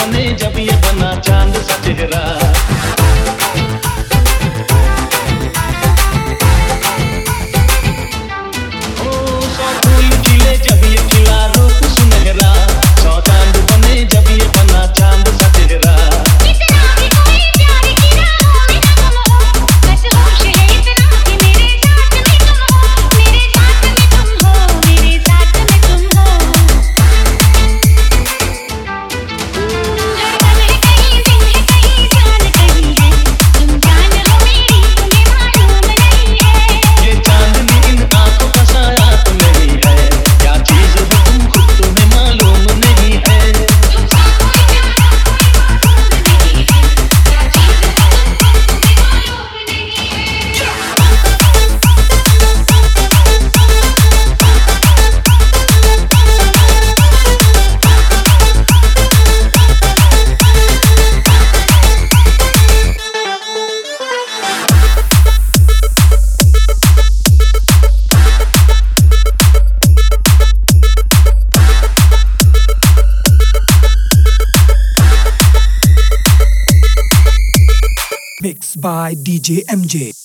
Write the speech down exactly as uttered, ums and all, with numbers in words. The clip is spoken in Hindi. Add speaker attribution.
Speaker 1: बने जब ये बना चांद सा चेहरा। ओ सौ फूल खिले जब ये खिला रूप सुनहरा, सौ चांद बने जब ये बना चांद सा चेहरा।
Speaker 2: इतना भी कोई प्यार की राहों में न गुम हो, बस होश है इतना कि मेरे साथ में तुम हो, मेरे साथ में तुम हो, मेरे साथ में तुम हो। हर पल है कहीं दिन है कहीं जान कहीं है, तुम जान लो मेरी तुम्हें मालूम नहीं है।
Speaker 1: ये चांदनी इन आंखों का साया तो नहीं है, क्या चीज हो तुम खुद तुम्हें मालूम नहीं है।
Speaker 2: तुमसे कोई प्यारा कोई मालूम नहीं है, क्या चीज़ है तुमको तुम्हें मालूम नहीं है।
Speaker 3: Mixed by D J M J.